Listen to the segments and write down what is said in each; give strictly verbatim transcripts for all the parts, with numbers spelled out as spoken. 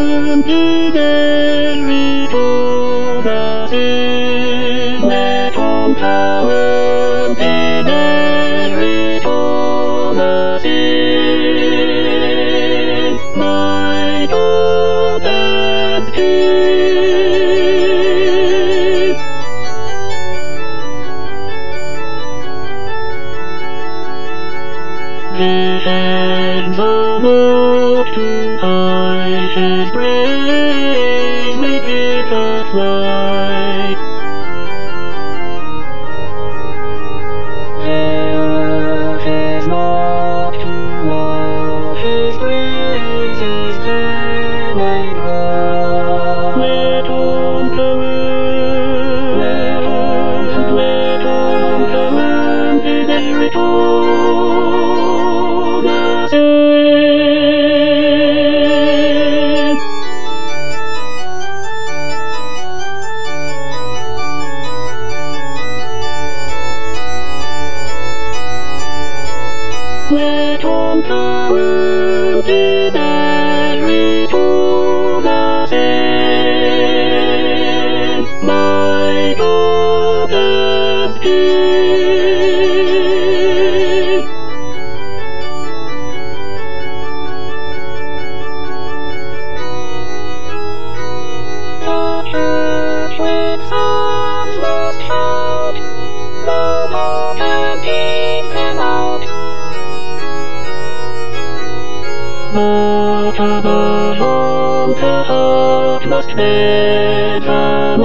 The hands of oak to hide his praise, make it a fly. The earth is not to all his praises, then I dry. Let on the wind, let on, let on the wind, be there it all. Let on the wind be there to the sand, my God and King. The church with psalms must shout, the Lord and keep them out. But above all the heart must never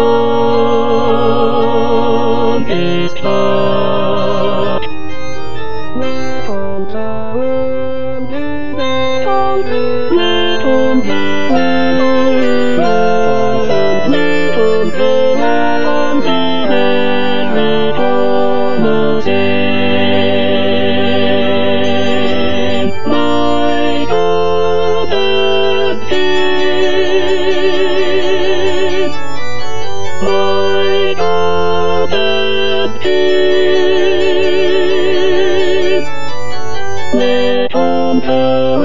long his touch. Let on the wind, let on the let on the wind, let on the wind, be there on the sand. My God and King, my God and King, let on the